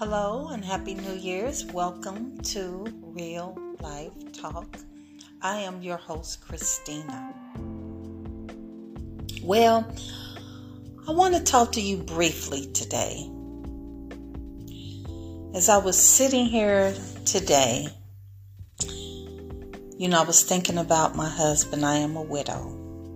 Hello and Happy New Year's. Welcome to Real Life Talk. I am your host, Christina. Well, I want to talk to you briefly today. As I was sitting here today, I was thinking about my husband. I am a widow.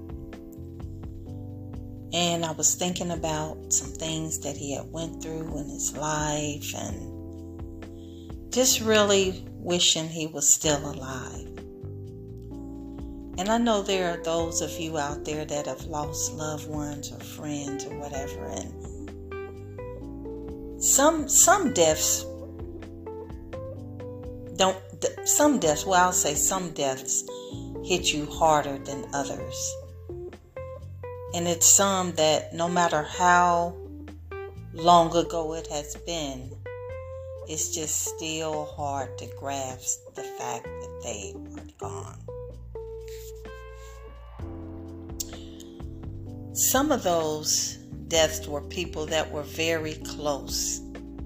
And I was thinking about some things that he had went through in his life and just really wishing he was still alive. And I know there are those of you out there that have lost loved ones or friends or whatever. And some deaths hit you harder than others. And it's some that no matter how long ago it has been, it's just still hard to grasp the fact that they are gone. Some of those deaths were people that were very close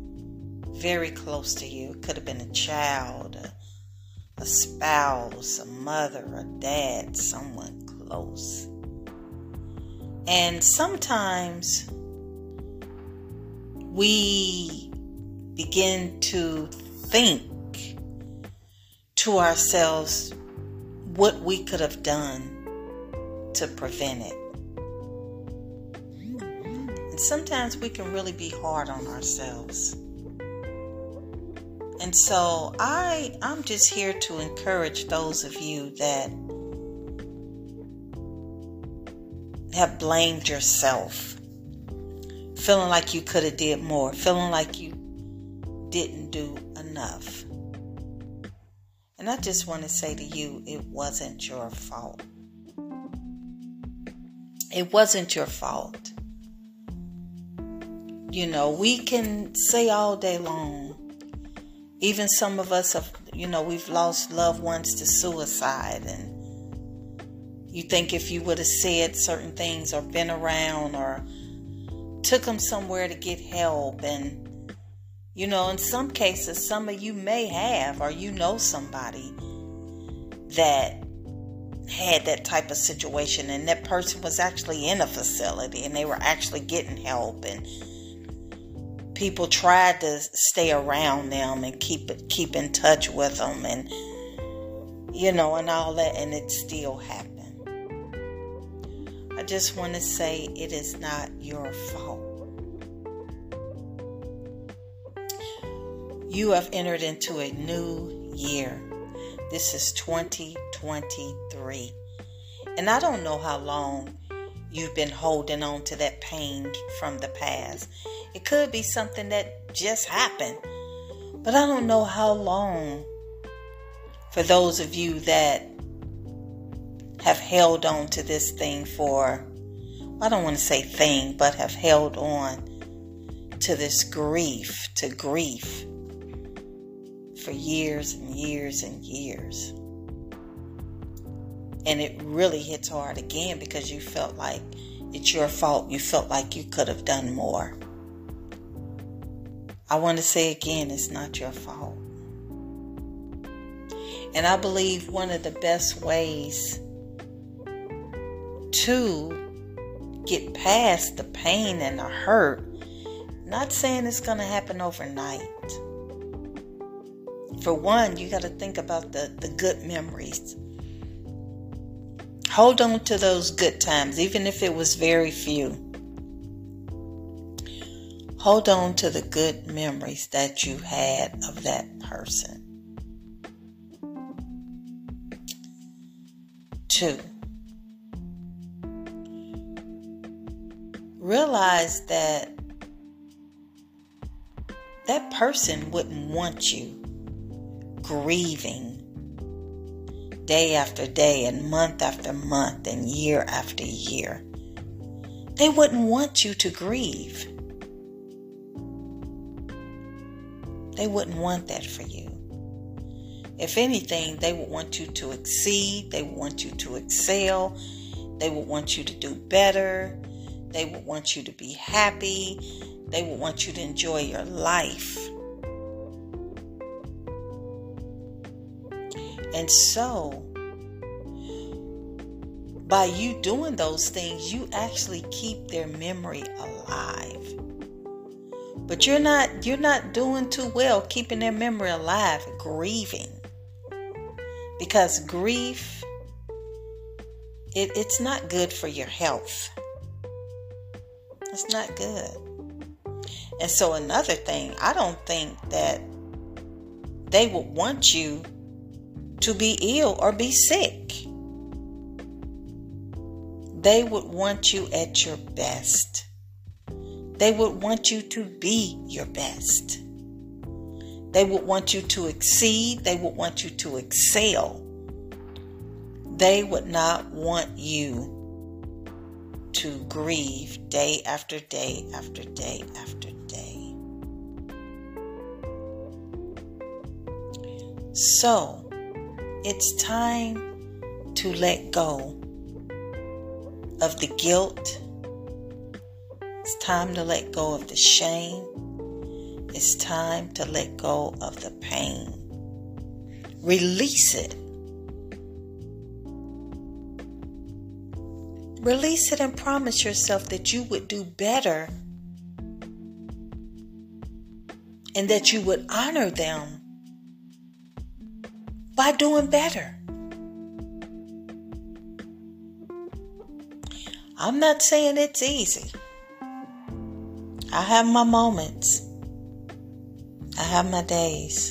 to you. It could have been a child, a spouse, a mother, a dad, someone close. And sometimes we begin to think to ourselves what we could have done to prevent it. And sometimes we can really be hard on ourselves. And so I'm just here to encourage those of you that have blamed yourself, feeling like you could have did more, feeling like you didn't do enough. And I just want to say to you, it wasn't your fault. It wasn't your fault. We can say all day long, even some of us have, we've lost loved ones to suicide, and you think if you would have said certain things or been around or took them somewhere to get help. And, in some cases, some of you may have, or somebody that had that type of situation, and that person was actually in a facility and they were actually getting help, and people tried to stay around them and keep in touch with them, and, and all that, and it still happened. I just want to say it is not your fault. You have entered into a new year. This is 2023. And I don't know how long you've been holding on to that pain from the past. It could be something that just happened. But I don't know how long, for those of you that have held on to this thing for, I don't want to say thing, but have held on to this grief for years and years and years. And it really hits hard again because you felt like it's your fault. You felt like you could have done more. I want to say again, it's not your fault. And I believe one of the best ways to get past the pain and the hurt, not saying it's going to happen overnight. For one, you got to think about the good memories. Hold on to those good times, even if it was very few. Hold on to the good memories that you had of that person. 2, realize that that person wouldn't want you grieving day after day and month after month and year after year. They wouldn't want you to grieve. They wouldn't want that for you. If anything, they would want you to exceed. They would want you to excel. They would want you to do better. They would want you to be happy. They would want you to enjoy your life. And so, by you doing those things, you actually keep their memory alive. But you're not doing too well keeping their memory alive, grieving. Because grief, it's not good for your health. It's not good. And so another thing, I don't think that they would want you to be ill or be sick. They would want you at your best. They would want you to be your best. They would want you to exceed. They would want you to excel. They would not want you to grieve day after day after day after day. So, it's time to let go of the guilt. It's time to let go of the shame. It's time to let go of the pain. Release it. Release it and promise yourself that you would do better and that you would honor them by doing better. I'm not saying it's easy. I have my moments. I have my days.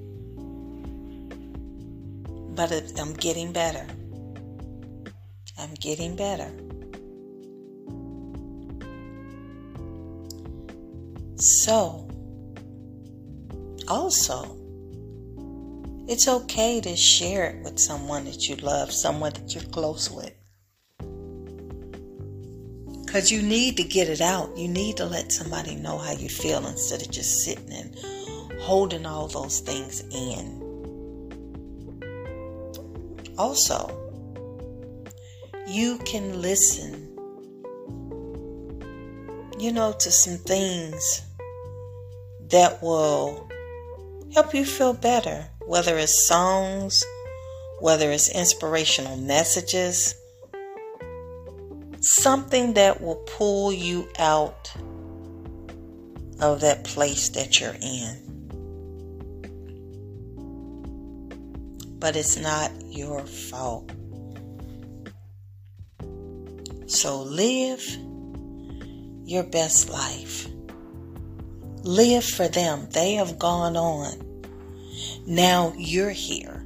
But I'm getting better. I'm getting better. So, also, it's okay to share it with someone that you love, someone that you're close with. Because you need to get it out. You need to let somebody know how you feel instead of just sitting and holding all those things in. Also, you can listen, to some things that will help you feel better. Whether it's songs, whether it's inspirational messages, something that will pull you out of that place that you're in. But it's not your fault. So live your best life. Live for them. They have gone on. Now you're here.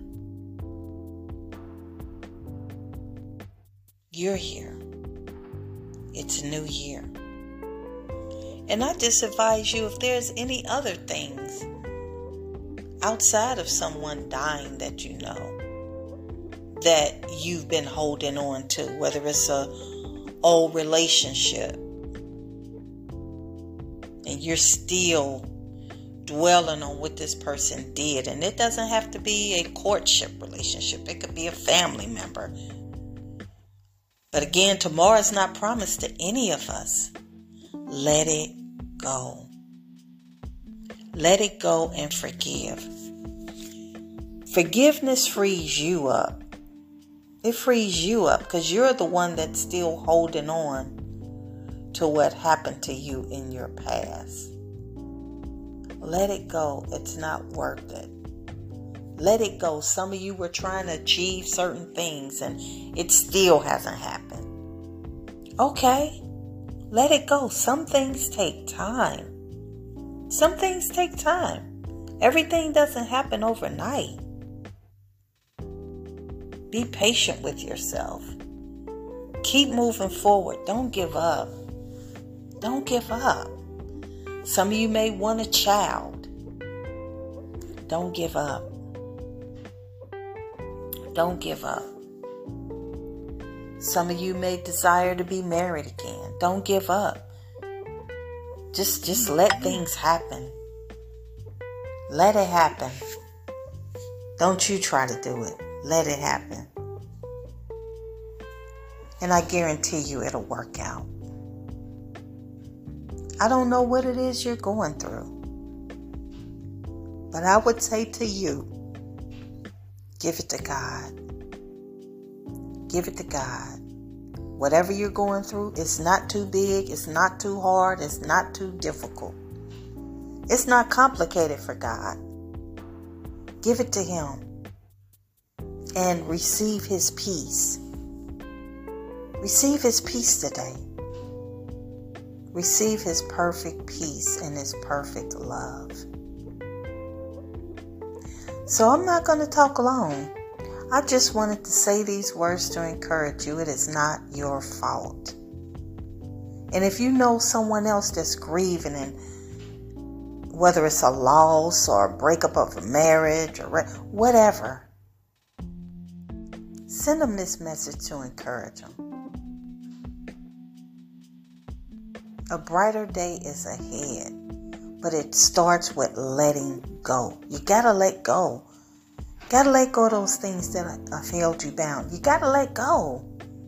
You're here. It's a new year. And I just advise you, if there's any other things outside of someone dying that you know that you've been holding on to, whether it's a old relationship and you're still dwelling on what this person did. And it doesn't have to be a courtship relationship. It could be a family member. But again, tomorrow's not promised to any of us. Let it go. Let it go and forgive. Forgiveness frees you up. It frees you up because you're the one that's still holding on to what happened to you in your past. Let it go. It's not worth it. Let it go. Some of you were trying to achieve certain things and it still hasn't happened. Okay. Let it go. Some things take time. Some things take time. Everything doesn't happen overnight. Be patient with yourself. Keep moving forward. Don't give up. Don't give up. Some of you may want a child. Don't give up. Don't give up. Some of you may desire to be married again. Don't give up. Just let things happen. Let it happen. Don't you try to do it. Let it happen. And I guarantee you it'll work out. I don't know what it is you're going through. But I would say to you, give it to God. Give it to God. Whatever you're going through, it's not too big, it's not too hard, it's not too difficult. It's not complicated for God. Give it to Him and receive His peace. Receive His peace today. Receive His perfect peace and His perfect love. So I'm not going to talk long. I just wanted to say these words to encourage you. It is not your fault. And if you know someone else that's grieving, and whether it's a loss or a breakup of a marriage or whatever, send them this message to encourage them. A brighter day is ahead, but it starts with letting go. You gotta let go. Gotta let go of those things that have held you bound. You gotta let go.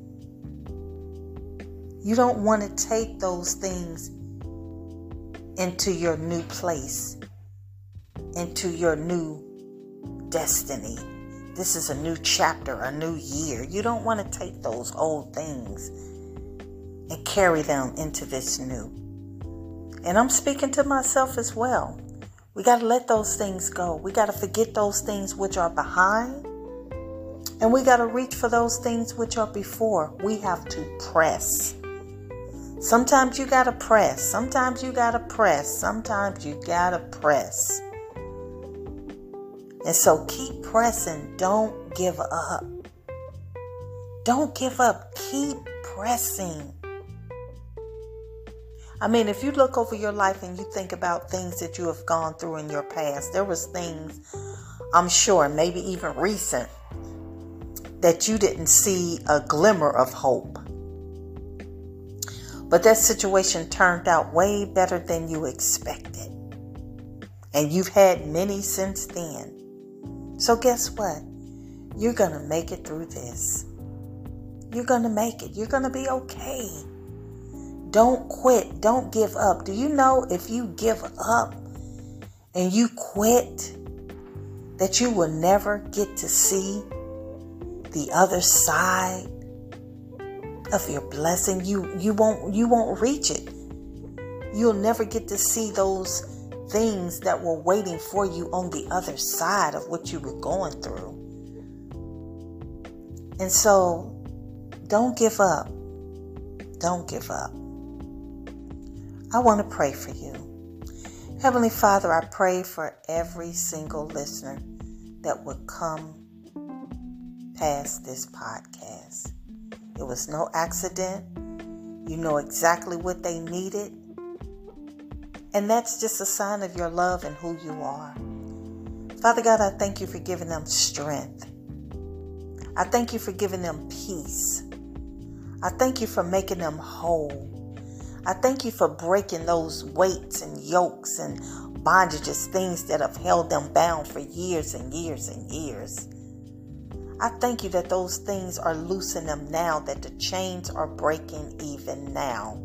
You don't want to take those things into your new place, into your new destiny. This is a new chapter, a new year. You don't want to take those old things and carry them into this new. And I'm speaking to myself as well. We got to let those things go. We got to forget those things which are behind. And we got to reach for those things which are before. We have to press. Sometimes you got to press. Sometimes you got to press. Sometimes you got to press. And so keep pressing. Don't give up. Don't give up. Keep pressing. I mean, if you look over your life and you think about things that you have gone through in your past, there was things, I'm sure, maybe even recent, that you didn't see a glimmer of hope. But that situation turned out way better than you expected. And you've had many since then. So guess what? You're going to make it through this. You're going to make it. You're going to be okay. Don't quit. Don't give up. Do you know if you give up and you quit, that you will never get to see the other side of your blessing? You won't reach it. You'll never get to see those things that were waiting for you on the other side of what you were going through. And so don't give up. Don't give up. I want to pray for you. Heavenly Father, I pray for every single listener that would come past this podcast. It was no accident. You know exactly what they needed. And that's just a sign of your love and who you are. Father God, I thank you for giving them strength. I thank you for giving them peace. I thank you for making them whole. I thank you for breaking those weights and yokes and bondages, things that have held them bound for years and years and years. I thank you that those things are loosening them now, that the chains are breaking even now.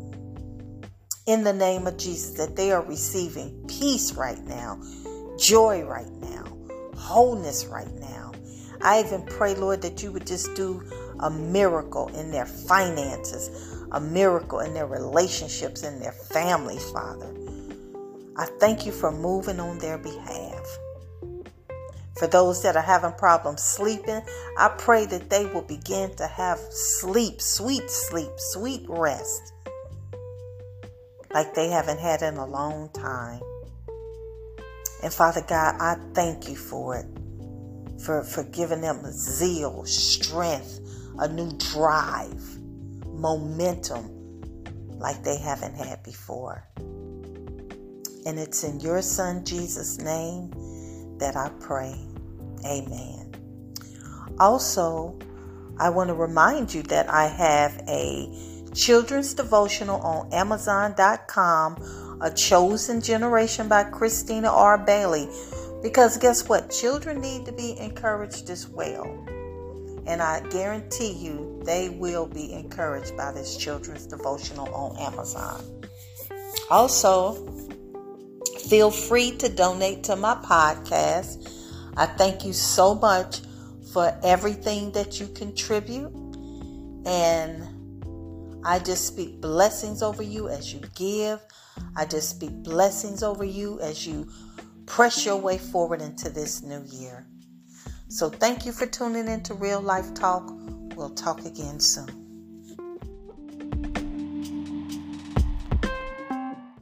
In the name of Jesus, that they are receiving peace right now, joy right now, wholeness right now. I even pray, Lord, that you would just do a miracle in their finances, a miracle in their relationships, in their families, Father. I thank you for moving on their behalf. For those that are having problems sleeping, I pray that they will begin to have sleep, sweet rest, like they haven't had in a long time. And Father God, I thank you for it, for giving them zeal, strength, a new drive, momentum like they haven't had before. And it's in your Son Jesus' name that I pray. Amen. Also, I want to remind you that I have a children's devotional on Amazon.com, A Chosen Generation by Christina R. Bailey. Because guess what? Children need to be encouraged as well. And I guarantee you they will be encouraged by this children's devotional on Amazon. Also, feel free to donate to my podcast. I thank you so much for everything that you contribute. And I just speak blessings over you as you give. I just speak blessings over you as you press your way forward into this new year. So thank you for tuning in to Real Life Talk. We'll talk again soon.